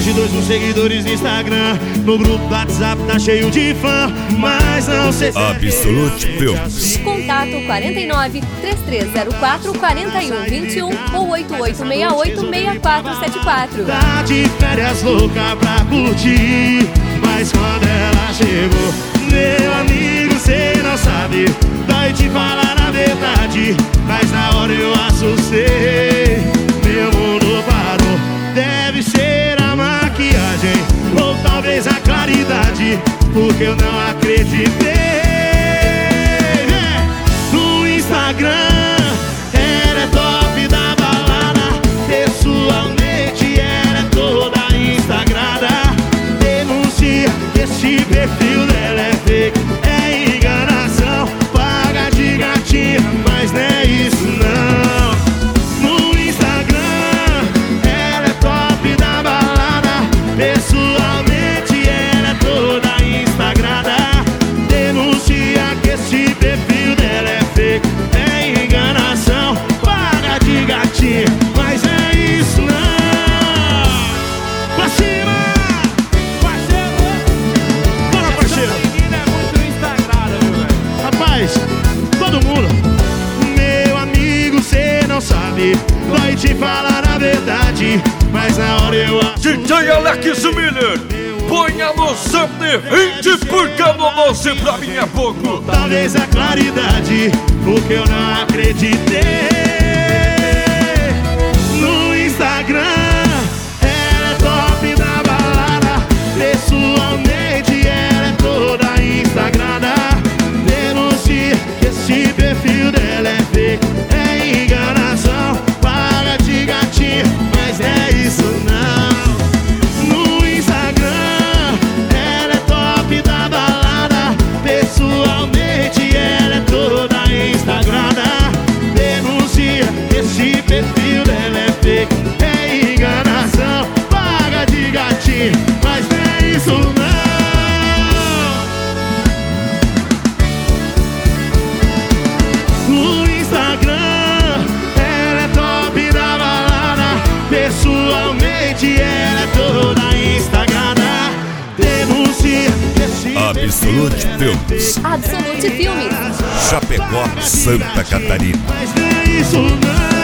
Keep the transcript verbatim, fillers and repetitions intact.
e dois mil seguidores no Instagram. No grupo do WhatsApp tá cheio de fã, mas não sei se Absolute Filmes. Contato quarenta e nove, três três zero quatro, quarenta e um vinte e um ou oito oito seis oito, seis quatro sete quatro. Tá de férias louca pra curtir, mas quando ela chegou, meu amigo, cê não sabe, dói te falar a verdade, mas na hora eu assustei, meu mundo parou. Deve ser a maquiagem, ou talvez a claridade, porque eu não acreditei. No Instagram, ela é top da balada, pessoalmente ela é toda instagrada. Denuncia que esse perfil dela é fake, é enganação, paga de gatinha, mas não é isso não. No Instagram, ela é top da balada, pessoalmente ela é toda instagrada. Denuncia que esse perfil dela é fake, é enganação, paga de gatinha, mas é isso não. Pra cima! Bora, parceiro! Rapaz, todo mundo, meu amigo, cê não sabe, vai te falar a verdade, mas na hora eu D J Alex Miller, põe a noção de vinte, porque a noção pra mim é pouco. talvez a claridade, porque eu não acreditei. No Instagram, ela é top da balada, pessoalmente ela é toda instagrada. Denuncia que esse perfil dela é fake, é enganação, paga de gatinha, mas é isso não. No Instagram, ela é top da balada, pessoalmente ela é toda instagrada. Denuncia que esse perfil dela é fake, é enganação, paga de gatinho, mas não é isso não. No Instagram, ela é top da balada, pessoalmente ela é toda instagrada. Denuncia que esse Absolute Filmes, Absolute Filmes. Chapecó, Santa Catarina. mas não é isso não.